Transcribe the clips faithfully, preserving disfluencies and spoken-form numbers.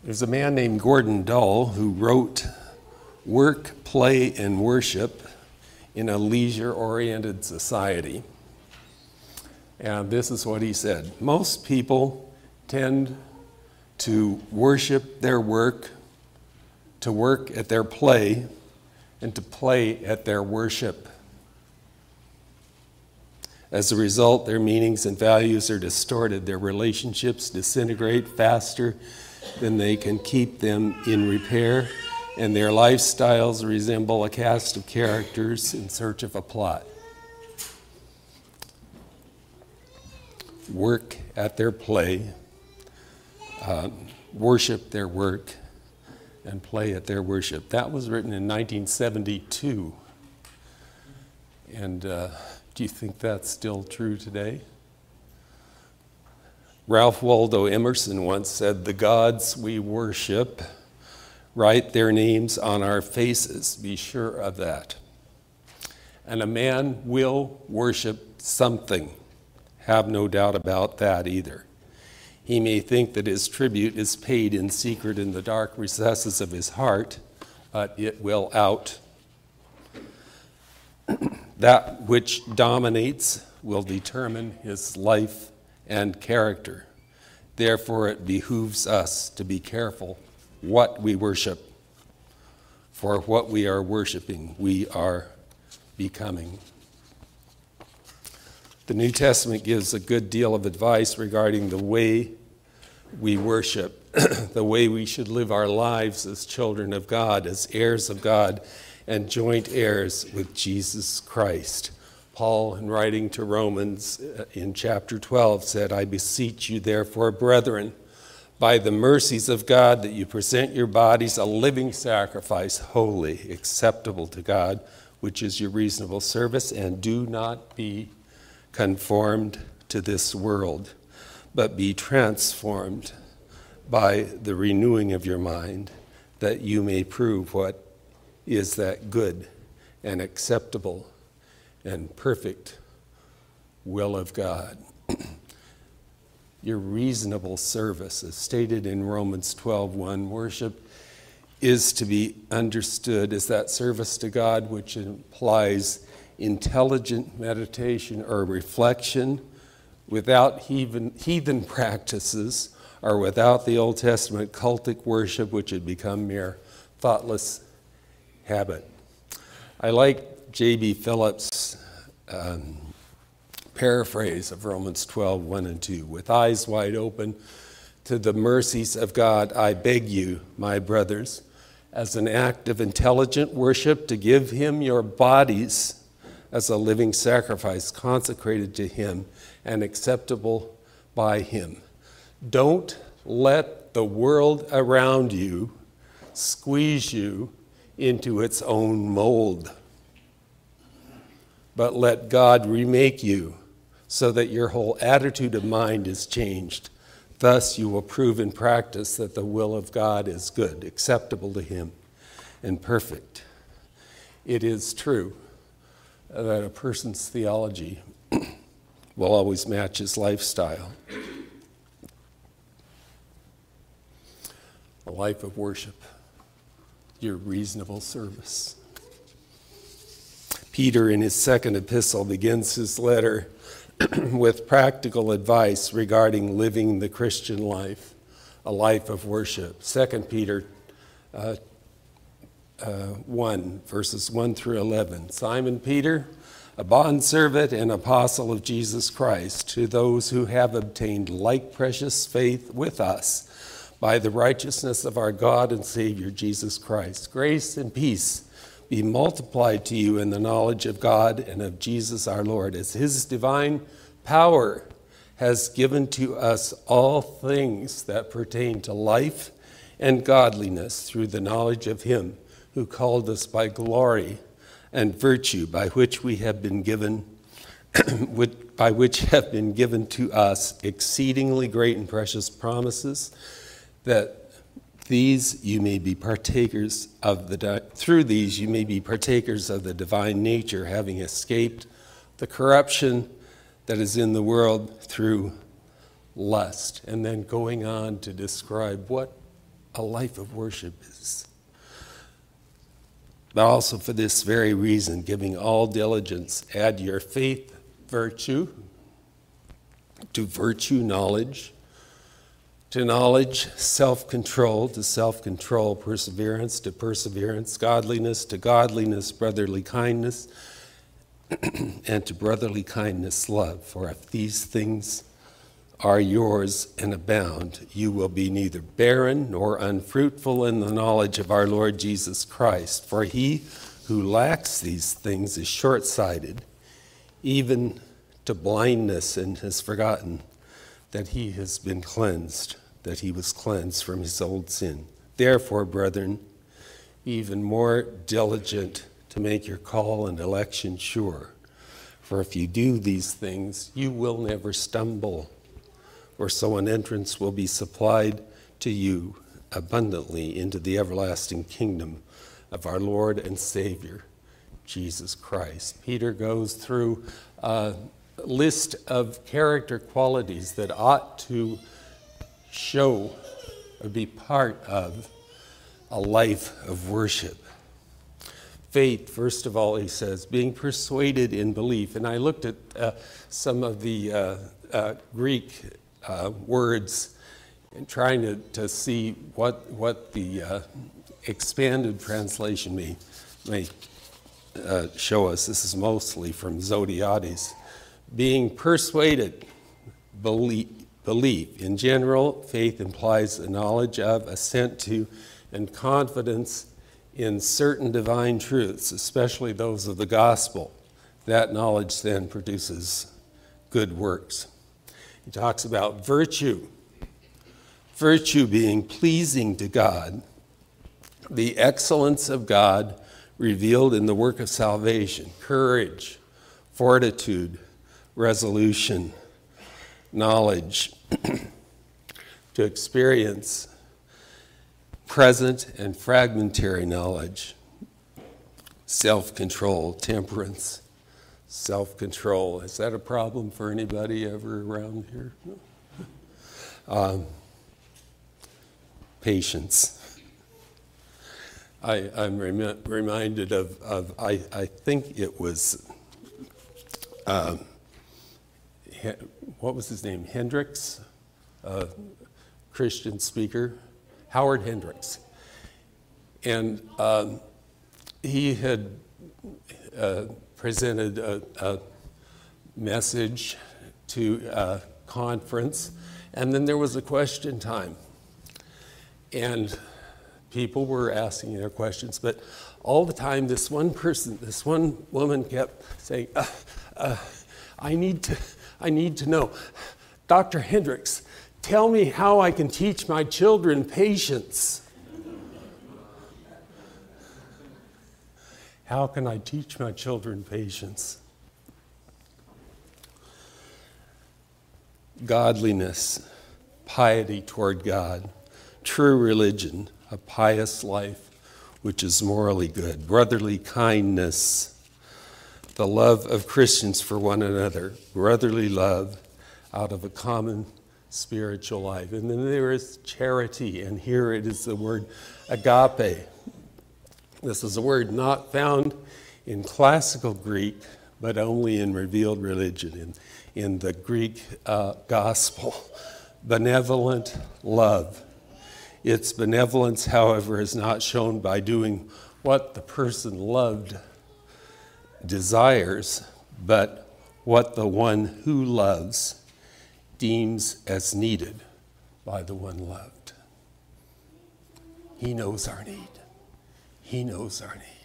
There's a man named Gordon Dull who wrote Work, Play, and Worship in a Leisure-Oriented Society. And this is what he said. Most people tend to worship their work, to work at their play, and to play at their worship. As a result, their meanings and values are distorted. Their relationships disintegrate faster than they can keep them in repair, and their lifestyles resemble a cast of characters in search of a plot. Work at their play, uh, worship their work, and play at their worship. That was written in nineteen seventy-two. And uh, do you think that's still true today? Ralph Waldo Emerson once said, "The gods we worship write their names on our faces. Be sure of that." And a man will worship something. Have no doubt about that either. He may think that his tribute is paid in secret in the dark recesses of his heart, but it will out. That which dominates will determine his life and character. Therefore, it behooves us to be careful what we worship. For what we are worshiping, we are becoming. The New Testament gives a good deal of advice regarding the way we worship, the way we should live our lives as children of God, as heirs of God, and joint heirs with Jesus Christ. Paul, in writing to Romans in chapter twelve, said, "I beseech you, therefore, brethren, by the mercies of God, that you present your bodies a living sacrifice, holy, acceptable to God, which is your reasonable service, and do not be conformed to this world, but be transformed by the renewing of your mind, that you may prove what is that good and acceptable and perfect will of God." Your reasonable service, as stated in Romans twelve one, worship is to be understood as that service to God which implies intelligent meditation or reflection without heathen, heathen practices, or without the Old Testament cultic worship which had become mere thoughtless habit. I like J B Phillips' um, paraphrase of Romans twelve one and two. "With eyes wide open to the mercies of God, I beg you, my brothers, as an act of intelligent worship, to give him your bodies as a living sacrifice consecrated to him and acceptable by him." Don't let the world around you squeeze you into its own mold, but let God remake you so that your whole attitude of mind is changed. Thus you will prove in practice that the will of God is good, acceptable to him, and perfect. It is true that a person's theology will always match his lifestyle. A life of worship, your reasonable service. Peter, in his second epistle, begins his letter with practical advice regarding living the Christian life, a life of worship. Second Peter uh, uh, one, verses one through eleven. "Simon Peter, a bondservant and apostle of Jesus Christ, to those who have obtained like precious faith with us by the righteousness of our God and Savior Jesus Christ. Grace and peace be multiplied to you in the knowledge of God and of Jesus our Lord, as his divine power has given to us all things that pertain to life and godliness through the knowledge of him who called us by glory and virtue, by which we have been given, by which have been given to us exceedingly great and precious promises, that these you may be partakers of the di- through these you may be partakers of the divine nature, having escaped the corruption that is in the world through lust. And then going on to describe what a life of worship is. But also for this very reason, giving all diligence, add your faith, virtue, to virtue, knowledge, to knowledge, self-control, to self-control, perseverance, to perseverance, godliness, to godliness, brotherly kindness, and to brotherly kindness, love. For if these things are yours and abound, you will be neither barren nor unfruitful in the knowledge of our Lord Jesus Christ. For he who lacks these things is short-sighted, even to blindness, and has forgotten that he has been cleansed, that he was cleansed from his old sin. Therefore, brethren, be even more diligent to make your call and election sure. For if you do these things, you will never stumble, or so an entrance will be supplied to you abundantly into the everlasting kingdom of our Lord and Savior, Jesus Christ. Peter goes through a list of character qualities that ought to show or be part of a life of worship. Faith, first of all, he says, being persuaded in belief. And I looked at uh, some of the uh, uh, Greek uh, words and trying to, to see what, what the uh, expanded translation may, may uh, show us. This is mostly from Zodiates. Being persuaded, belief. Belief. In general, faith implies a knowledge of, assent to, and confidence in certain divine truths, especially those of the gospel. That knowledge then produces good works. He talks about virtue. Virtue being pleasing to God, the excellence of God revealed in the work of salvation, courage, fortitude, resolution, knowledge, to experience present and fragmentary knowledge, self-control, temperance, self-control. Is that a problem for anybody ever around here? No. Um, patience. I, I'm rem- reminded of, of I, I think it was, um, what was his name? Hendricks, a Christian speaker, Howard Hendricks. And um, he had uh, presented a, a message to a conference, and then there was a question time. And people were asking their questions, but all the time this one person, this one woman kept saying, uh, uh, I need to, I need to know, Doctor Hendricks, tell me how I can teach my children patience. How can I teach my children patience? Godliness, piety toward God, true religion, a pious life which is morally good, brotherly kindness, the love of Christians for one another, brotherly love out of a common spiritual life. And then there is charity, and here it is the word agape. This is a word not found in classical Greek, but only in revealed religion, in, in the Greek uh, gospel. Benevolent love. Its benevolence, however, is not shown by doing what the person loved desires, but what the one who loves deems as needed by the one loved. He knows our need. He knows our need.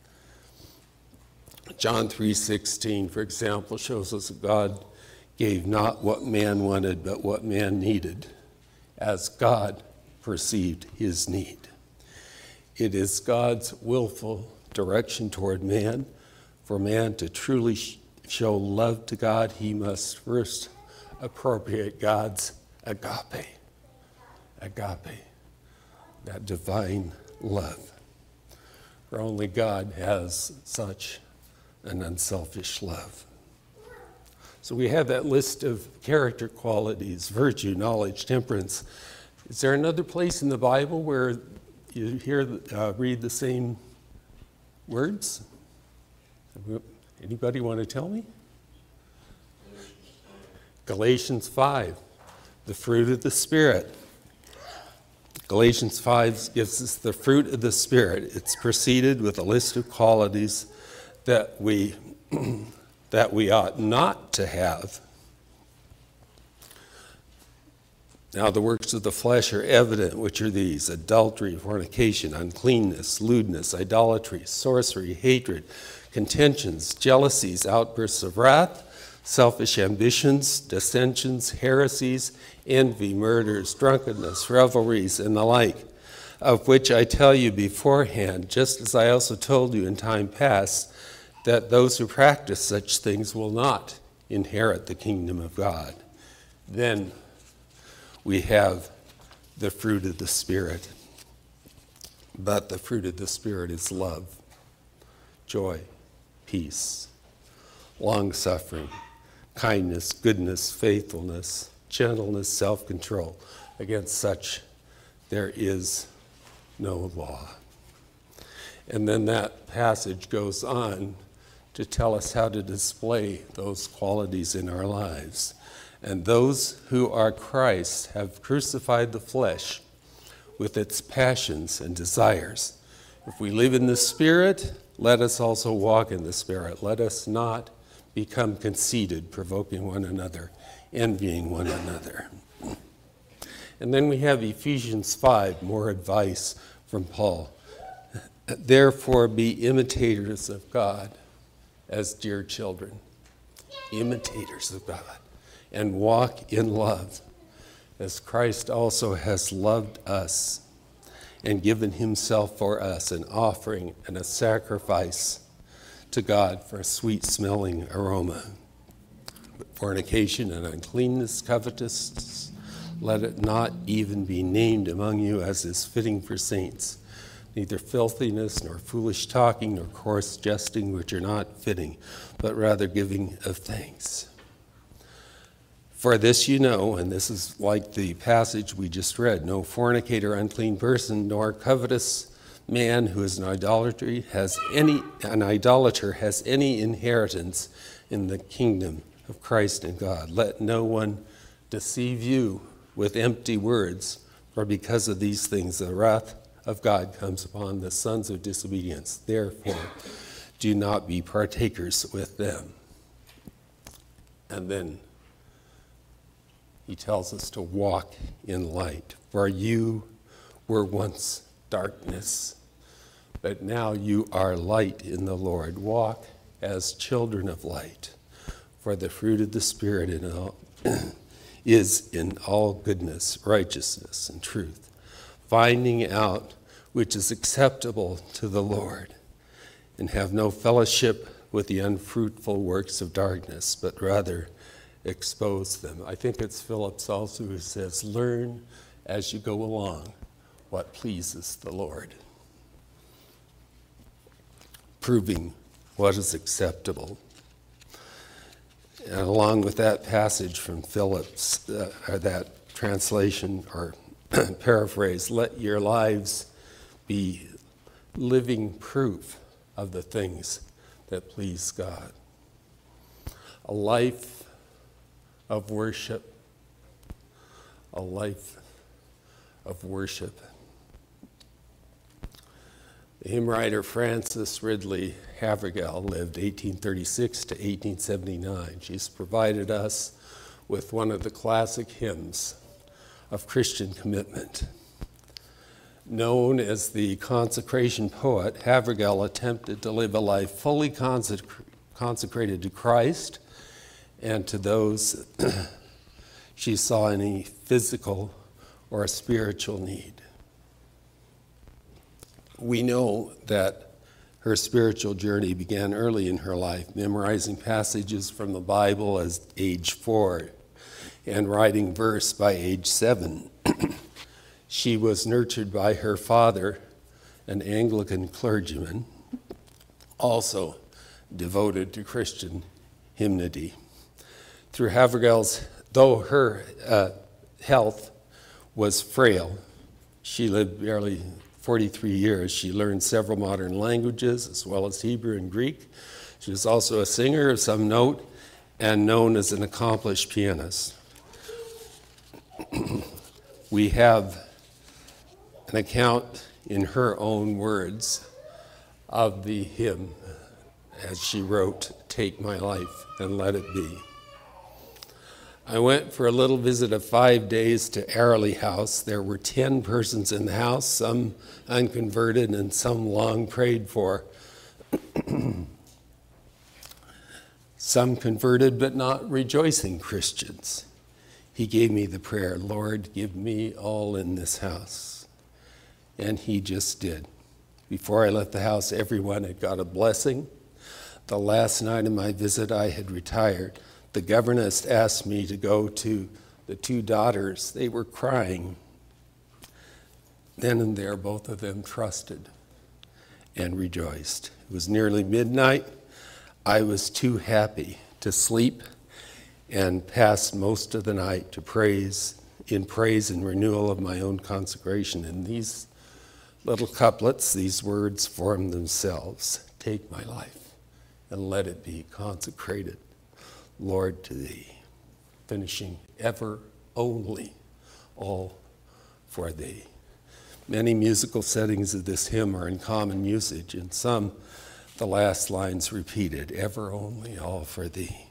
John three sixteen, for example, shows us that God gave not what man wanted, but what man needed, as God perceived his need. It is God's willful direction toward man. For man to truly sh- show love to God, he must first appropriate God's agape. Agape, that divine love. For only God has such an unselfish love. So we have that list of character qualities, virtue, knowledge, temperance, Is there another place in the Bible where you hear, uh, read the same words? Anybody want to tell me? Galatians five, the fruit of the Spirit. Galatians five gives us the fruit of the Spirit. It's preceded with a list of qualities that we that we ought not to have. Now the works of the flesh are evident, which are these: adultery, fornication, uncleanness, lewdness, idolatry, sorcery, hatred, contentions, jealousies, outbursts of wrath, selfish ambitions, dissensions, heresies, envy, murders, drunkenness, revelries, and the like, of which I tell you beforehand, just as I also told you in time past, that those who practice such things will not inherit the kingdom of God. Then we have the fruit of the Spirit. But the fruit of the Spirit is love, joy, peace, long-suffering, kindness, goodness, faithfulness, gentleness, self-control. Against such there is no law. And then that passage goes on to tell us how to display those qualities in our lives. And those who are Christ have crucified the flesh with its passions and desires. If we live in the Spirit, let us also walk in the Spirit. Let us not become conceited, provoking one another, envying one another. And then we have Ephesians five, more advice from Paul. Therefore, be imitators of God as dear children, imitators of God, and walk in love, as Christ also has loved us and given himself for us, an offering and a sacrifice to God for a sweet-smelling aroma. But fornication and uncleanness, covetousness, let it not even be named among you as is fitting for saints. Neither filthiness, nor foolish talking, nor coarse jesting, which are not fitting, but rather giving of thanks. For this you know, and this is like the passage we just read, no fornicator, unclean person, nor covetous man who is an idolatry has any an idolater has any inheritance in the kingdom of Christ and God. Let no one deceive you with empty words, for because of these things the wrath of God comes upon the sons of disobedience. Therefore, do not be partakers with them. And then he tells us to walk in light. For you were once darkness, but now you are light in the Lord. Walk as children of light. For the fruit of the Spirit in all, is in all goodness, righteousness, and truth, finding out which is acceptable to the Lord, and have no fellowship with the unfruitful works of darkness, but rather expose them. I think it's Phillips also who says, learn as you go along what pleases the Lord, proving what is acceptable. And along with that passage from Phillips, uh, or that translation or paraphrase, let your lives be living proof of the things that please God. A life of worship, a life of worship. The hymn writer Frances Ridley Havergal lived eighteen thirty-six to eighteen seventy-nine. She's provided us with one of the classic hymns of Christian commitment. Known as the consecration poet, Havergal attempted to live a life fully consec- consecrated to Christ and to those she saw any physical or spiritual need. We know that her spiritual journey began early in her life, memorizing passages from the Bible at age four and writing verse by age seven. She was nurtured by her father, an Anglican clergyman, also devoted to Christian hymnody. Through Havergal's, though her uh, health was frail. She lived barely forty-three years. She learned several modern languages as well as Hebrew and Greek. She was also a singer of some note and known as an accomplished pianist. We have an account in her own words of the hymn as she wrote, "Take my life and let it be." I went for a little visit of five days to Arley House. There were ten persons in the house, some unconverted and some long prayed for. Some converted but not rejoicing Christians. He gave me the prayer, "Lord, give me all in this house." And he just did. Before I left the house, everyone had got a blessing. The last night of my visit, I had retired. The governess asked me to go to the two daughters. They were crying. Then and there, both of them trusted and rejoiced. It was nearly midnight. I was too happy to sleep and passed most of the night to praise, in praise and renewal of my own consecration. And these little couplets, these words form themselves. Take my life and let it be consecrated, Lord, to thee. Finishing, ever, only, all for thee. Many musical settings of this hymn are in common usage, and some, the last lines repeated, ever, only, all for thee.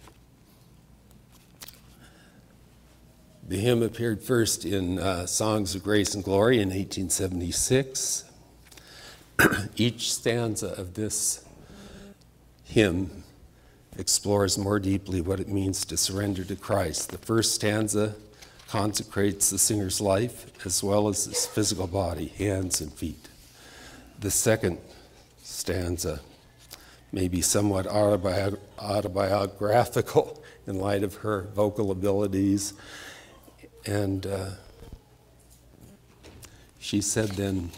The hymn appeared first in uh, Songs of Grace and Glory in eighteen seventy-six. Each stanza of this hymn explores more deeply what it means to surrender to Christ. The first stanza consecrates the singer's life as well as his physical body, hands and feet. The second stanza may be somewhat autobi- autobiographical in light of her vocal abilities. And uh, she said then,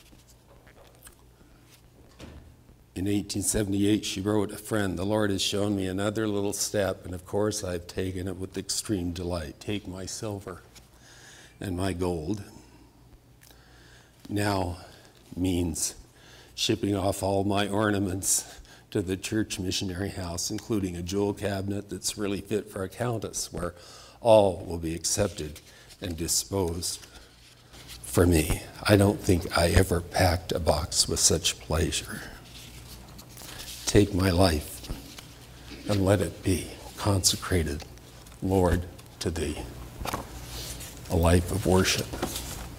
in eighteen seventy-eight, she wrote, "A friend, the Lord has shown me another little step, and of course I've taken it with extreme delight. Take my silver and my gold." Now means shipping off all my ornaments to the church missionary house, including a jewel cabinet that's really fit for a countess, where all will be accepted and disposed for me. I don't think I ever packed a box with such pleasure. Take my life and let it be consecrated, Lord, to thee. A life of worship.